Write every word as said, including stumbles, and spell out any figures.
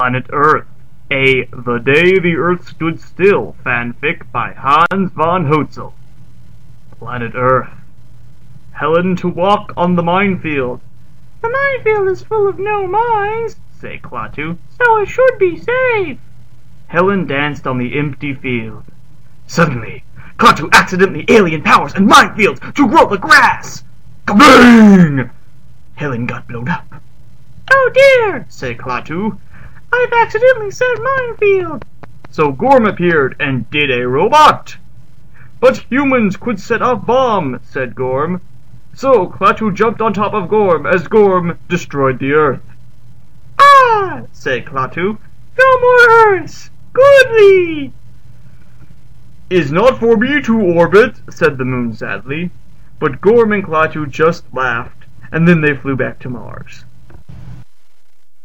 Planet Earth, a The Day the Earth Stood Still fanfic by Hans von Hotzel. Planet Earth. Helen to walk on the minefield. The minefield is full of no mines, say Klaatu, so it should be safe. Helen danced on the empty field. Suddenly, Klaatu accidentally alien powers and minefields to grow the grass. Kabang! Helen got blown up. Oh dear, said Klaatu. I've accidentally said minefield. So Gorm appeared and did a robot. But humans could set off bomb, said Gorm. So Klaatu jumped on top of Gorm as Gorm destroyed the Earth. Ah, said Klaatu. No more Earths! Goodly! Is not for me to orbit, said the moon sadly. But Gorm and Klaatu just laughed, and then they flew back to Mars.